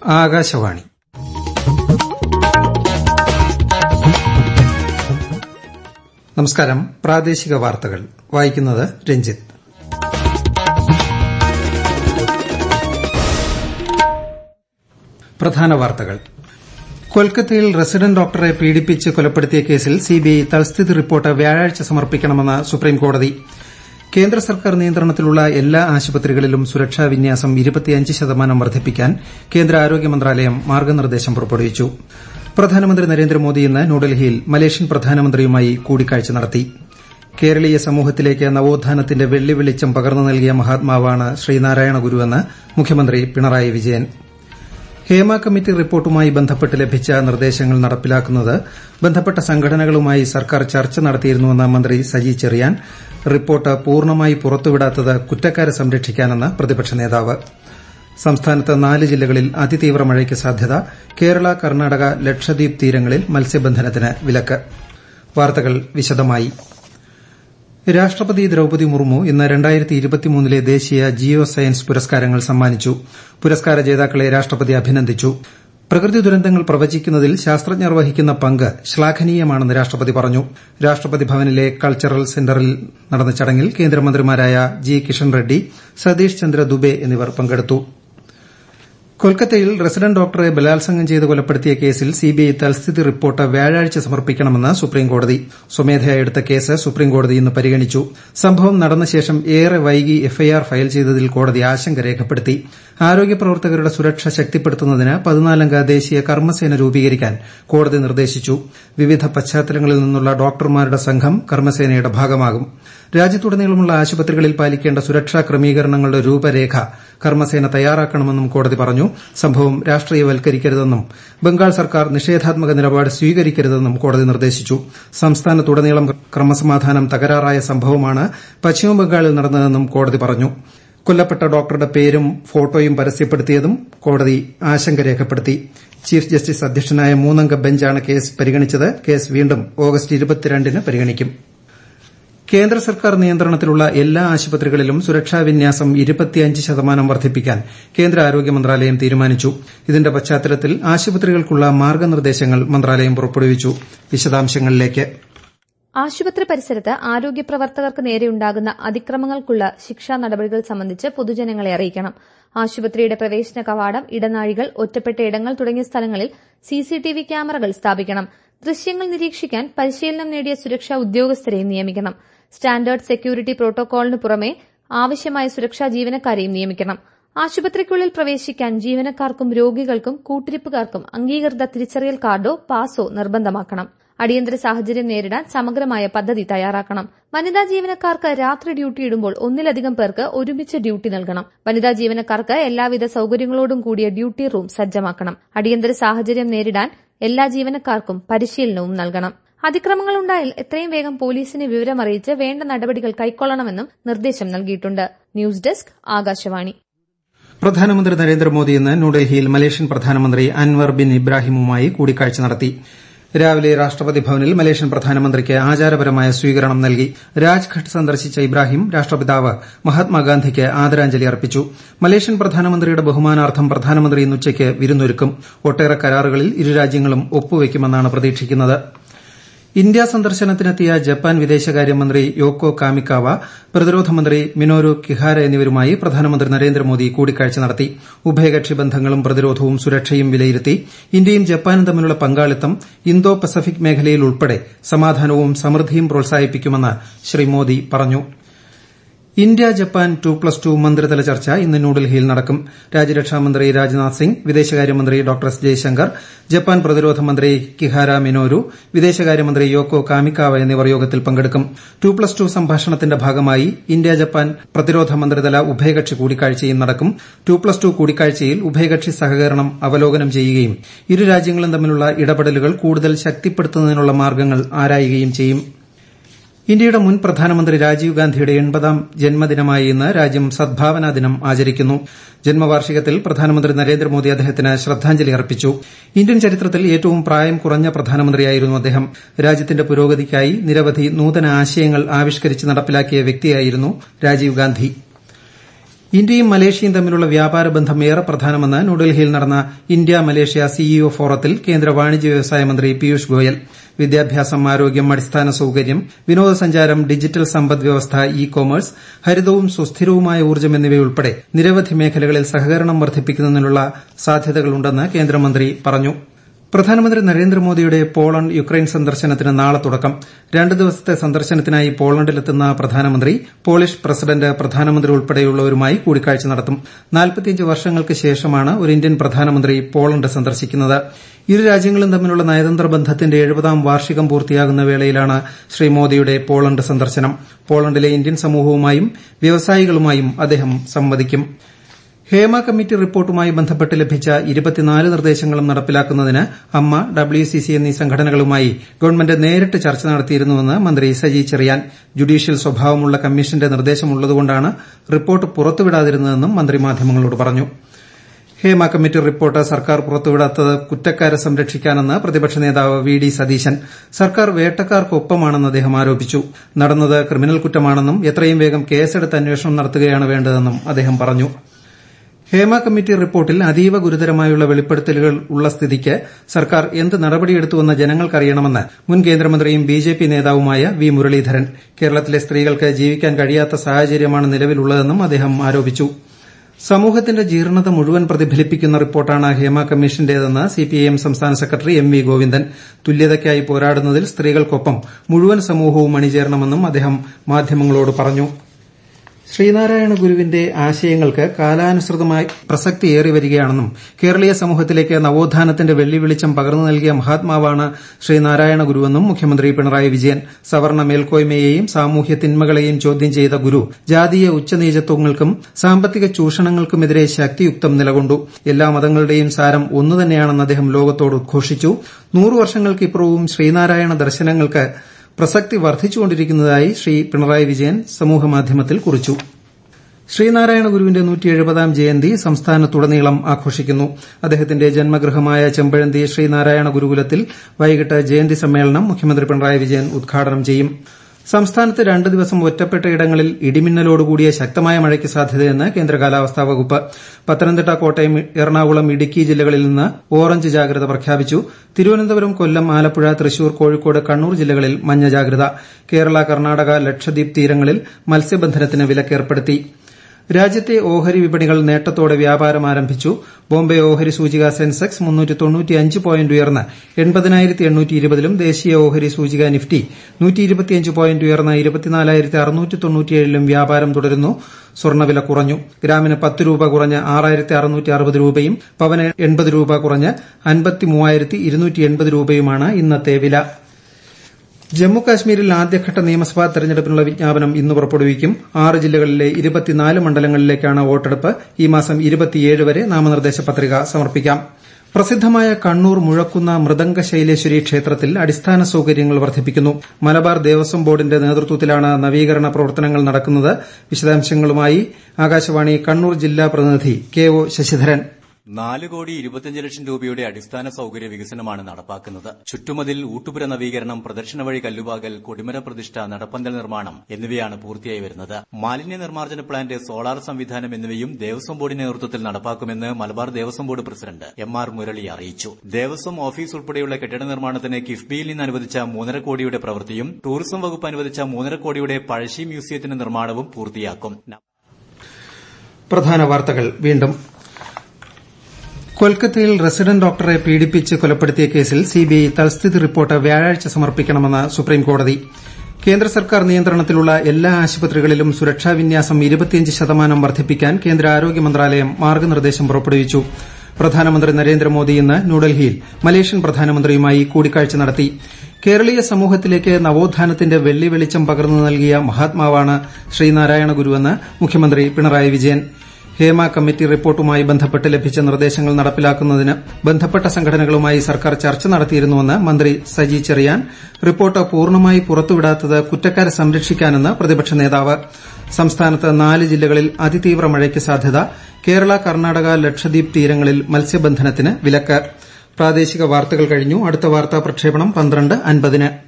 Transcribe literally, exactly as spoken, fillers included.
ആകാശവാണി. നമസ്കാരം. പ്രാദേശിക വാർത്തകൾ വായിക്കുന്നത് രഞ്ജിത്ത്. പ്രധാന വാർത്തകൾ. കൊൽക്കത്തയിൽ റസിഡന്റ് ഡോക്ടറെ പീഡിപ്പിച്ച് കൊലപ്പെടുത്തിയ കേസിൽ സിബിഐ തൽസ്ഥിതി റിപ്പോർട്ട് വ്യാഴാഴ്ച സമർപ്പിക്കണമെന്ന് സുപ്രീംകോടതി. കേന്ദ്ര സർക്കാർ നിയന്ത്രണത്തിലുള്ള എല്ലാ ആശുപത്രികളിലും സുരക്ഷാ വിന്യാസം ഇരുപത്തിയഞ്ച് ശതമാനം വർദ്ധിപ്പിക്കാൻ കേന്ദ്ര ആരോഗ്യ മന്ത്രാലയം മാർഗ്ഗനിർദ്ദേശം പുറപ്പെടുവിച്ചു. പ്രധാനമന്ത്രി നരേന്ദ്രമോദി ഇന്ന് ന്യൂഡൽഹിയിൽ മലേഷ്യൻ പ്രധാനമന്ത്രിയുമായി കൂടിക്കാഴ്ച നടത്തി. കേരളീയ സമൂഹത്തിലേക്ക് നവോത്ഥാനത്തിന്റെ വെള്ളി വെളിച്ചം പകർന്നു നൽകിയ മഹാത്മാവാണ് ശ്രീനാരായണ ഗുരുവെന്ന് മുഖ്യമന്ത്രി പിണറായി വിജയൻ. ഹേമ കമ്മിറ്റി റിപ്പോർട്ടുമായി ബന്ധപ്പെട്ട് ലഭിച്ച നിർദ്ദേശങ്ങൾ നടപ്പിലാക്കുന്നത് ബന്ധപ്പെട്ട സംഘടനകളുമായി സർക്കാർ ചർച്ച നടത്തിയിരുന്നുവെന്ന് മന്ത്രി സജി ചെറിയാൻ. റിപ്പോർട്ട് പൂർണ്ണമായി പുറത്തുവിടാത്തത് കുറ്റക്കാരെ സംരക്ഷിക്കാനെന്ന് പ്രതിപക്ഷ നേതാവ്. സംസ്ഥാനത്ത് നാല് ജില്ലകളിൽ അതിതീവ്ര മഴയ്ക്ക് സാധ്യത. കേരള, കർണാടക, ലക്ഷദ്വീപ് തീരങ്ങളിൽ മത്സ്യബന്ധനത്തിന് വിലക്ക്. വാർത്തകൾ വിശദമായി. രാഷ്ട്രപതി ദ്രൌപദി മുർമു ഇന്ന് രണ്ടായിരത്തി ഇരുപത്തിമൂന്നിലെ ദേശീയ ജിയോ സയൻസ് പുരസ്കാരങ്ങൾ സമ്മാനിച്ചു. പുരസ്കാര ജേതാക്കളെ രാഷ്ട്രപതി അഭിനന്ദിച്ചു. പ്രകൃതി ദുരന്തങ്ങൾ പ്രവചിക്കുന്നതിൽ ശാസ്ത്രജ്ഞർ വഹിക്കുന്ന പങ്ക് ശ്ലാഘനീയമാണെന്ന് രാഷ്ട്രപതി പറഞ്ഞു. രാഷ്ട്രപതി ഭവനിലെ കൾച്ചറൽ സെന്ററിൽ നടന്ന ചടങ്ങിൽ കേന്ദ്രമന്ത്രിമാരായ ജി കിഷൻ റെഡ്ഡി, സതീഷ് ചന്ദ്ര ദുബെ എന്നിവർ പങ്കെടുത്തു. കൊൽക്കത്തയിൽ റസിഡന്റ് ഡോക്ടറെ ബലാത്സംഗം ചെയ്ത് കൊലപ്പെടുത്തിയ കേസിൽ സിബിഐ തൽസ്ഥിതി റിപ്പോർട്ട് വ്യാഴാഴ്ച സമർപ്പിക്കണമെന്ന് സുപ്രീംകോടതി. സ്വമേധയാ എടുത്ത കേസ് സുപ്രീംകോടതി ഇന്ന് പരിഗണിച്ചു. സംഭവം നടന്ന ശേഷം ഏറെ വൈകി എഫ്ഐആർ ഫയൽ ചെയ്തതിൽ കോടതി ആശങ്ക രേഖപ്പെടുത്തി. ആരോഗ്യ പ്രവർത്തകരുടെ സുരക്ഷ ശക്തിപ്പെടുത്തുന്നതിന് പതിനാലംഗ ദേശീയ കർമ്മസേന രൂപീകരിക്കാൻ കോടതി നിർദ്ദേശിച്ചു. വിവിധ പശ്ചാത്തലങ്ങളിൽ നിന്നുള്ള ഡോക്ടർമാരുടെ സംഘം കർമ്മസേനയുടെ ഭാഗമാകും. രാജ്യത്തുടനീളമുള്ള ആശുപത്രികളിൽ പാലിക്കേണ്ട സുരക്ഷാ ക്രമീകരണങ്ങളുടെ രൂപരേഖ കർമ്മസേന തയ്യാറാക്കണമെന്നും കോടതി പറഞ്ഞു. സംഭവം രാഷ്ട്രീയവൽക്കരിക്കരുതെന്നും ബംഗാൾ സർക്കാർ നിഷേധാത്മക നിലപാട് സ്വീകരിക്കരുതെന്നും കോടതി നിർദ്ദേശിച്ചു. സംസ്ഥാനത്തുടനീളം ക്രമസമാധാനം തകരാറായ സംഭവമാണ് പശ്ചിമബംഗാളിൽ നടന്നതെന്നും കോടതി പറഞ്ഞു. കൊല്ലപ്പെട്ട ഡോക്ടറുടെ പേരും ഫോട്ടോയും പരസ്യപ്പെടുത്തിയതും കോടതി ആശങ്ക രേഖപ്പെടുത്തി. ചീഫ് ജസ്റ്റിസ് അധ്യക്ഷനായ മൂന്നംഗ ബെഞ്ചാണ് കേസ് പരിഗണിച്ചത്. കേസ് വീണ്ടും ഓഗസ്റ്റ് ഇരുപത്തിരണ്ടിന് പരിഗണിക്കും. കേന്ദ്ര സർക്കാർ നിയന്ത്രണത്തിലുള്ള എല്ലാ ആശുപത്രികളിലും സുരക്ഷാ വിന്യാസം ഇരുപത്തിയഞ്ച് ശതമാനം വർദ്ധിപ്പിക്കാൻ കേന്ദ്ര ആരോഗ്യ മന്ത്രാലയം തീരുമാനിച്ചു. ഇതിന്റെ പശ്ചാത്തലത്തിൽ ആശുപത്രികൾക്കുള്ള മാർഗ്ഗനിർദ്ദേശങ്ങൾ മന്ത്രാലയം പുറപ്പെടുവിച്ചു. വിശദാംശങ്ങളിലേക്ക്. ആശുപത്രി പരിസരത്ത് ആരോഗ്യ പ്രവർത്തകർക്ക് നേരെയുണ്ടാകുന്ന അതിക്രമങ്ങൾക്കുള്ള ശിക്ഷാ നടപടികൾ സംബന്ധിച്ച് പൊതുജനങ്ങളെ അറിയിക്കണം. ആശുപത്രിയുടെ പ്രവേശന കവാടം, ഇടനാഴികൾ, ഒറ്റപ്പെട്ട ഇടങ്ങൾ തുടങ്ങിയ സ്ഥലങ്ങളിൽ സിസിടിവി ക്യാമറകൾ സ്ഥാപിക്കണം. ദൃശ്യങ്ങൾ നിരീക്ഷിക്കാൻ പരിശീലനം നേടിയ സുരക്ഷാ ഉദ്യോഗസ്ഥരെയും നിയമിക്കണം. സ്റ്റാൻഡേർഡ് സെക്യൂരിറ്റി പ്രോട്ടോകോളിന് പുറമെ ആവശ്യമായ സുരക്ഷാ ജീവനക്കാരെയും നിയമിക്കണം. ആശുപത്രിക്കുള്ളിൽ പ്രവേശിക്കാൻ ജീവനക്കാർക്കും രോഗികൾക്കും കൂട്ടിരിപ്പുകാർക്കും അംഗീകൃത തിരിച്ചറിയൽ കാർഡോ പാസോ നിർബന്ധമാക്കണം. അടിയന്തര സാഹചര്യം നേരിടാൻ സമഗ്രമായ പദ്ധതി തയ്യാറാക്കണം. വനിതാ ജീവനക്കാർക്ക് രാത്രി ഡ്യൂട്ടി ഇടുമ്പോൾ ഒന്നിലധികം പേർക്ക് ഒരുമിച്ച് ഡ്യൂട്ടി നൽകണം. വനിതാ ജീവനക്കാർക്ക് എല്ലാവിധ സൌകര്യങ്ങളോടും കൂടിയ ഡ്യൂട്ടി റൂം സജ്ജമാക്കണം. അടിയന്തര സാഹചര്യം നേരിടാൻ എല്ലാ ജീവനക്കാർക്കും പരിശീലനവും നൽകണം. അതിക്രമങ്ങളുണ്ടായാൽ എത്രയും വേഗം പോലീസിനെ വിവരമറിയിച്ച് വേണ്ട നടപടികൾ കൈക്കൊള്ളണമെന്നും നിർദ്ദേശം നൽകിയിട്ടുണ്ട്. News desk, Akashvani. പ്രധാനമന്ത്രി നരേന്ദ്രമോദി ഇന്ന് ന്യൂഡൽഹിയിൽ മലേഷ്യൻ പ്രധാനമന്ത്രി അൻവർ ബിൻ ഇബ്രാഹിമുമായി കൂടിക്കാഴ്ച നടത്തി. രാവിലെ രാഷ്ട്രപതി ഭവനിൽ മലേഷ്യൻ പ്രധാനമന്ത്രിക്ക് ആചാരപരമായ സ്വീകരണം നൽകി. രാജ്ഘട്ട് സന്ദർശിച്ച ഇബ്രാഹിം രാഷ്ട്രപിതാവ് മഹാത്മാഗാന്ധിക്ക് ആദരാഞ്ജലി അർപ്പിച്ചു. മലേഷ്യൻ പ്രധാനമന്ത്രിയുടെ ബഹുമാനാർത്ഥം പ്രധാനമന്ത്രി ഇന്ന് ഉച്ചയ്ക്ക് വിരുന്നൊരുക്കും. ഒട്ടേറെ കരാറുകളിൽ ഇരുരാജ്യങ്ങളും ഒപ്പുവയ്ക്കുമെന്നാണ് പ്രതീക്ഷിക്കുന്നത്. ഇന്ത്യ സന്ദർശനത്തിനെത്തിയ ജപ്പാൻ വിദേശകാര്യമന്ത്രി യോക്കോ കാമിക്കാവ, പ്രതിരോധ മന്ത്രി മിനോരു കിഹാര എന്നിവരുമായി പ്രധാനമന്ത്രി നരേന്ദ്രമോദി കൂടിക്കാഴ്ച നടത്തി. ഉഭയകക്ഷി ബന്ധങ്ങളും പ്രതിരോധവും സുരക്ഷയും വിലയിരുത്തി. ഇന്ത്യയും ജപ്പാനും തമ്മിലുള്ള പങ്കാളിത്തം ഇന്തോ പസഫിക് മേഖലയിൽ ഉൾപ്പെടെ സമാധാനവും സമൃദ്ധിയും പ്രോത്സാഹിപ്പിക്കുമെന്ന് ശ്രീ മോദി പറഞ്ഞു. India Japan two plus two മന്ത്രിതല ചർച്ച ഇന്ന് ന്യൂഡൽഹിയിൽ നടക്കും. രാജ്യരക്ഷാമന്ത്രി രാജ്നാഥ് സിംഗ്, വിദേശകാര്യമന്ത്രി ഡോക്ടർ എസ് ജയശങ്കർ, ജപ്പാൻ പ്രതിരോധ മന്ത്രി കിഹാര മിനോരു, വിദേശകാര്യമന്ത്രി യോക്കോ കാമിക്കാവ എന്നിവർ യോഗത്തിൽ പങ്കെടുക്കും. ടു പ്ലസ് ടു സംഭാഷണത്തിന്റെ ഭാഗമായി ഇന്ത്യ ജപ്പാൻ പ്രതിരോധ മന്ത്രിതല ഉഭയകക്ഷി കൂടിക്കാഴ്ചയും നടക്കും. ടു പ്ലസ് ടു കൂടിക്കാഴ്ചയിൽ ഉഭയകക്ഷി സഹകരണം അവലോകനം ചെയ്യുകയും ഇരു രാജ്യങ്ങളും തമ്മിലുള്ള ഇടപെടലുകൾ കൂടുതൽ ശക്തിപ്പെടുത്തുന്നതിനുള്ള മാർഗ്ഗങ്ങൾ ആരായുകയും ചെയ്യും. ഇന്ത്യയുടെ മുൻ പ്രധാനമന്ത്രി രാജീവ് ഗാന്ധിയുടെ എൺപതാം ജന്മദിനമായ ഇന്ന് രാജ്യം സദ്ഭാവനാ ദിനം ആചരിക്കുന്നു. ജന്മവാർഷികത്തിൽ പ്രധാനമന്ത്രി നരേന്ദ്രമോദി അദ്ദേഹത്തിന് ശ്രദ്ധാഞ്ജലി അർപ്പിച്ചു. ഇന്ത്യൻ ചരിത്രത്തിൽ ഏറ്റവും പ്രായം കുറഞ്ഞ പ്രധാനമന്ത്രിയായിരുന്നു അദ്ദേഹം. രാജ്യത്തിന്റെ പുരോഗതിക്കായി നിരവധി നൂതന ആശയങ്ങൾ ആവിഷ്കരിച്ച് നടപ്പിലാക്കിയ വ്യക്തിയായിരുന്നു രാജീവ് ഗാന്ധി. ഇന്ത്യയും മലേഷ്യയും തമ്മിലുള്ള വ്യാപാര ബന്ധം ഏറെ പ്രധാനമെന്ന് ന്യൂഡൽഹിയിൽ നടന്ന ഇന്ത്യ മലേഷ്യ സിഇഒ ഫോറത്തിൽ കേന്ദ്ര വാണിജ്യ വ്യവസായ മന്ത്രി പീയൂഷ് ഗോയൽ. വിദ്യാഭ്യാസം, ആരോഗ്യം, അടിസ്ഥാന സൌകര്യം, വിനോദസഞ്ചാരം, ഡിജിറ്റൽ സമ്പദ് വ്യവസ്ഥ, ഇ കൊമേഴ്സ്, ഹരിതവും സുസ്ഥിരവുമായ ഊർജ്ജം എന്നിവയുൾപ്പെടെ നിരവധി മേഖലകളിൽ സഹകരണം വർദ്ധിപ്പിക്കുന്നതിനുള്ള സാധ്യതകളുണ്ടെന്ന് കേന്ദ്രമന്ത്രി പറഞ്ഞു. പ്രധാനമന്ത്രി നരേന്ദ്രമോദിയുടെ പോളണ്ട് യുക്രൈൻ സന്ദർശനത്തിന് നാളെ തുടക്കം. രണ്ട് ദിവസത്തെ സന്ദർശനത്തിനായി പോളണ്ടിലെത്തുന്ന പ്രധാനമന്ത്രി പോളിഷ് പ്രസിഡന്റ്, പ്രധാനമന്ത്രി ഉൾപ്പെടെയുള്ളവരുമായി കൂടിക്കാഴ്ച നടത്തും. നാൽപ്പത്തിയഞ്ച് വർഷങ്ങൾക്ക് ശേഷമാണ് ഒരു ഇന്ത്യൻ പ്രധാനമന്ത്രി പോളണ്ട് സന്ദർശിക്കുന്നത്. ഇരു രാജ്യങ്ങളും തമ്മിലുള്ള നയതന്ത്ര ബന്ധത്തിന്റെ എഴുപതാം വാർഷികം പൂർത്തിയാകുന്ന വേളയിലാണ് ശ്രീ മോദിയുടെ പോളണ്ട് സന്ദർശനം. പോളണ്ടിലെ ഇന്ത്യൻ സമൂഹവുമായും വ്യവസായികളുമായും അദ്ദേഹം സംവദിക്കും. ഹേമ കമ്മിറ്റി റിപ്പോർട്ടുമായി ബന്ധപ്പെട്ട് ലഭിച്ച ഇരുപത്തിനാല് നിർദ്ദേശങ്ങളും നടപ്പിലാക്കുന്നതിന് അമ്മ, ഡബ്ല്യുസിസി എന്നീ സംഘടനകളുമായി ഗവൺമെന്റ് നേരിട്ട് ചർച്ച നടത്തിയിരുന്നുവെന്ന് മന്ത്രി സജി ചെറിയാൻ. ജുഡീഷ്യൽ സ്വഭാവമുള്ള കമ്മീഷന്റെ നിർദ്ദേശമുള്ളതുകൊണ്ടാണ് റിപ്പോർട്ട് പുറത്തുവിടാതിരുന്നതെന്നും മന്ത്രി മാധ്യമങ്ങളോട് പറഞ്ഞു. ഹേമ കമ്മിറ്റി റിപ്പോർട്ട് സർക്കാർ പുറത്തുവിടാത്തത് കുറ്റക്കാരെ സംരക്ഷിക്കാനെന്ന് പ്രതിപക്ഷ നേതാവ് വി ഡി സതീശൻ. സർക്കാർ വേട്ടക്കാർക്കൊപ്പമാണെന്ന് അദ്ദേഹം ആരോപിച്ചു. നടന്നത് ക്രിമിനൽ കുറ്റമാണെന്നും എത്രയും വേഗം കേസെടുത്ത് അന്വേഷണം നടത്തുകയാണ് വേണ്ടതെന്നും അദ്ദേഹം പറഞ്ഞു. ഹേമ കമ്മിറ്റി റിപ്പോർട്ടിൽ അതീവ ഗുരുതരമായുള്ള വെളിപ്പെടുത്തലുകൾ ഉള്ള സ്ഥിതിക്ക് സർക്കാർ എന്ത് നടപടിയെടുത്തുവെന്ന് ജനങ്ങൾക്കറിയണമെന്ന് മുൻ കേന്ദ്രമന്ത്രിയും ബിജെപി നേതാവുമായ വി മുരളീധരൻ. കേരളത്തിലെ സ്ത്രീകൾക്ക് ജീവിക്കാൻ കഴിയാത്ത സാഹചര്യമാണ് നിലവിലുള്ളതെന്നും അദ്ദേഹം ആരോപിച്ചു. സമൂഹത്തിന്റെ ജീർണത മുഴുവൻ പ്രതിഫലിപ്പിക്കുന്ന റിപ്പോർട്ടാണ് ഹേമ കമ്മീഷന്റേതെന്ന് സിപിഐഎം സംസ്ഥാന സെക്രട്ടറി എം വി ഗോവിന്ദൻ. തുല്യതയ്ക്കായി പോരാടുന്നതിൽ സ്ത്രീകൾക്കൊപ്പം മുഴുവൻ സമൂഹവും അണിചേരണമെന്നും അദ്ദേഹം മാധ്യമങ്ങളോട് പറഞ്ഞു. ശ്രീനാരായണ ഗുരുവിന്റെ ആശയങ്ങൾക്ക് കാലാനുസൃതമായി പ്രസക്തിയേറി വരികയാണെന്നും കേരളീയ സമൂഹത്തിലേക്ക് നവോത്ഥാനത്തിന്റെ വെള്ളി വെളിച്ചം പകർന്നു നൽകിയ മഹാത്മാവാണ് ശ്രീനാരായണ ഗുരുവെന്നും മുഖ്യമന്ത്രി പിണറായി വിജയൻ. സവർണ്ണ മേൽക്കോയ്മയെയും സാമൂഹ്യ തിന്മകളെയും ചോദ്യം ചെയ്ത ഗുരു ജാതീയ ഉച്ചനീചത്വങ്ങൾക്കും സാമ്പത്തിക ചൂഷണങ്ങൾക്കുമെതിരെ ശക്തിയുക്തം നിലകൊണ്ടു. എല്ലാ മതങ്ങളുടെയും സാരം ഒന്നുതന്നെയാണെന്ന് അദ്ദേഹം ലോകത്തോട് ഉദ്ഘോഷിച്ചു. നൂറു വർഷങ്ങൾക്കിപ്പുറവും ശ്രീനാരായണ ദർശനങ്ങൾക്ക് പ്രസക്തി വർദ്ധിച്ചുകൊണ്ടിരിക്കുന്നതായി ശ്രീ പിണറായി വിജയൻ സമൂഹമാധ്യമത്തിൽ കുറിച്ചു. ശ്രീനാരായണ ഗുരുവിന്റെ നൂറ്റി എഴുപതാം ജയന്തി സംസ്ഥാനത്തുടനീളം ആഘോഷിക്കുന്നു. അദ്ദേഹത്തിന്റെ ജന്മഗൃഹമായ ചെമ്പഴന്തി ശ്രീനാരായണ ഗുരുകുലത്തിൽ വൈകിട്ട് ജയന്തി സമ്മേളനം മുഖ്യമന്ത്രി പിണറായി വിജയൻ ഉദ്ഘാടനം ചെയ്യും. സംസ്ഥാനത്ത് രണ്ട് ദിവസം ഒറ്റപ്പെട്ട ഇടങ്ങളിൽ ഇടിമിന്നലോടുകൂടിയ ശക്തമായ മഴയ്ക്ക് സാധ്യതയെന്ന് കേന്ദ്ര കാലാവസ്ഥാ വകുപ്പ്. പത്തനംതിട്ട, കോട്ടയം, എറണാകുളം, ഇടുക്കി ജില്ലകളിൽ നിന്ന് ഓറഞ്ച് ജാഗ്രത പ്രഖ്യാപിച്ചു. തിരുവനന്തപുരം, കൊല്ലം, ആലപ്പുഴ, തൃശൂർ, കോഴിക്കോട്, കണ്ണൂർ ജില്ലകളിൽ മഞ്ഞ ജാഗ്രത. കേരള, കർണാടക, ലക്ഷദ്വീപ് തീരങ്ങളിൽ മത്സ്യബന്ധനത്തിന് വിലക്കേർപ്പെടുത്തി. രാജ്യത്തെ ഓഹരി വിപണികൾ നേട്ടത്തോടെ വ്യാപാരം ആരംഭിച്ചു. ബോംബെ ഓഹരി സൂചിക സെൻസെക്സ് മുന്നൂറ്റി തൊണ്ണൂറ്റിയഞ്ച് പോയിന്റ് ഉയർന്ന് എൺപതിനായിരത്തി എണ്ണൂറ്റി ഇരുപതിലും ദേശീയ ഓഹരി സൂചിക നിഫ്റ്റി നൂറ്റി ഇരുപത്തിയഞ്ച് പോയിന്റ് ഉയർന്ന് ഇരുപത്തിനാലായിരത്തി അറുന്നൂറ്റി തൊണ്ണൂറ്റിയേഴിലും വ്യാപാരം തുടരുന്നു. സ്വർണ്ണവില കുറഞ്ഞു. ഗ്രാമിന് പത്ത് രൂപ കുറഞ്ഞ് ആറായിരത്തി അറുന്നൂറ്റി അറുപത് രൂപയും പവന് എൺപത് രൂപ കുറഞ്ഞ് അൻപത്തി മൂവായിരത്തി ഇരുന്നൂറ്റി എൺപത് രൂപയുമാണ് ഇന്നത്തെ വില. ജമ്മുകാശ്മീരിൽ ആദ്യഘട്ട നിയമസഭാ തെരഞ്ഞെടുപ്പിനുള്ള വിജ്ഞാപനം ഇന്ന് പുറപ്പെടുവിക്കും. ആറ് ജില്ലകളിലെ ഇരുപത്തിനാല് മണ്ഡലങ്ങളിലേക്കാണ് വോട്ടെടുപ്പ്. ഈ മാസം ഇരുപത്തിയേഴ് വരെ നാമനിർദ്ദേശ പത്രിക സമർപ്പിക്കാം. പ്രസിദ്ധമായ കണ്ണൂർ മുഴക്കുന്ന മൃദംഗ ശൈലേശ്വരി ക്ഷേത്രത്തിൽ അടിസ്ഥാന സൌകര്യങ്ങൾ വർദ്ധിപ്പിക്കുന്നു. മലബാർ ദേവസ്വം ബോർഡിന്റെ നേതൃത്വത്തിലാണ് നവീകരണ പ്രവർത്തനങ്ങൾ നടക്കുന്നത്. വിശദാംശങ്ങളുമായി ആകാശവാണി കണ്ണൂർ ജില്ലാ പ്രതിനിധി കെ ഒ ശശിധരൻ. നാല് കോടി ഇരുപത്തിയഞ്ച് ലക്ഷം രൂപയുടെ അടിസ്ഥാന സൌകര്യ വികസനമാണ് നടപ്പാക്കുന്നത്. ചുറ്റുമതിൽ, ഊട്ടുപുര നവീകരണം, പ്രദർശന വഴി കല്ലുവാകൽ, കൊടിമര പ്രതിഷ്ഠ, നടപ്പന്തൽ നിർമ്മാണം എന്നിവയാണ് പൂർത്തിയായി വരുന്നത്. മാലിന്യ നിർമ്മാർജ്ജന പ്ലാന്റ്, സോളാർ സംവിധാനം എന്നിവയും ദേവസ്വം ബോർഡിന്റെ നേതൃത്വത്തിൽ നടപ്പാക്കുമെന്ന് Malabar Devaswom board president M R Murali അറിയിച്ചു. ദേവസ്വം ഓഫീസ് ഉൾപ്പെടെയുള്ള കെട്ടിട നിർമ്മാണത്തിന് കിഫ്ബിയിൽ നിന്ന് അനുവദിച്ച മൂന്നര കോടിയുടെ പ്രവൃത്തിയും ടൂറിസം വകുപ്പ് അനുവദിച്ച മൂന്നര കോടിയുടെ പഴശ്ശി മ്യൂസിയത്തിന്റെ നിർമ്മാണവും പൂർത്തിയാക്കും. പ്രധാന വാർത്തകൾ വീണ്ടും. കൊൽക്കത്തയിൽ റസിഡന്റ് ഡോക്ടറെ പീഡിപ്പിച്ച് കൊലപ്പെടുത്തിയ കേസിൽ സിബിഐ തൽസ്ഥിതി റിപ്പോർട്ട് വ്യാഴാഴ്ച സമർപ്പിക്കണമെന്ന് സുപ്രീംകോടതി. കേന്ദ്ര സർക്കാർ നിയന്ത്രണത്തിലുള്ള എല്ലാ ആശുപത്രികളിലും സുരക്ഷാ വിന്യാസം ഇരുപത്തിയഞ്ച് ശതമാനം വർദ്ധിപ്പിക്കാൻ കേന്ദ്ര ആരോഗ്യ മന്ത്രാലയം മാർഗ്ഗനിർദ്ദേശം പുറപ്പെടുവിച്ചു. പ്രധാനമന്ത്രി നരേന്ദ്രമോദി ഇന്ന് ന്യൂഡൽഹിയിൽ മലേഷ്യൻ പ്രധാനമന്ത്രിയുമായി കൂടിക്കാഴ്ച നടത്തി. കേരളീയ സമൂഹത്തിലേക്ക് നവോത്ഥാനത്തിന്റെ വെള്ളി വെളിച്ചം പകർന്നു നൽകിയ മഹാത്മാവാണ് ശ്രീനാരായണ ഗുരുവെന്ന് മുഖ്യമന്ത്രി പിണറായി വിജയൻ. ഹേമ കമ്മിറ്റി റിപ്പോർട്ടുമായി ബന്ധപ്പെട്ട് ലഭിച്ച നിർദ്ദേശങ്ങൾ നടപ്പിലാക്കുന്നതിന് ബന്ധപ്പെട്ട സംഘടനകളുമായി സർക്കാർ ചർച്ച നടത്തിയിരുന്നുവെന്ന് മന്ത്രി സജി ചെറിയാൻ. റിപ്പോർട്ട് പൂർണ്ണമായി പുറത്തുവിടാത്തത് കുറ്റക്കാരെ സംരക്ഷിക്കാനെന്ന് പ്രതിപക്ഷ നേതാവ്. സംസ്ഥാനത്ത് നാല് ജില്ലകളിൽ അതിതീവ്ര മഴയ്ക്ക് സാധ്യത. കേരള, കർണാടക, ലക്ഷദ്വീപ് തീരങ്ങളിൽ മത്സ്യബന്ധനത്തിന് വിലക്ക്. പ്രാദേശിക വാർത്തകൾ കഴിഞ്ഞു. അടുത്ത വാർത്താ പ്രക്ഷേപണം പന്ത്രണ്ട് അൻപതിന്.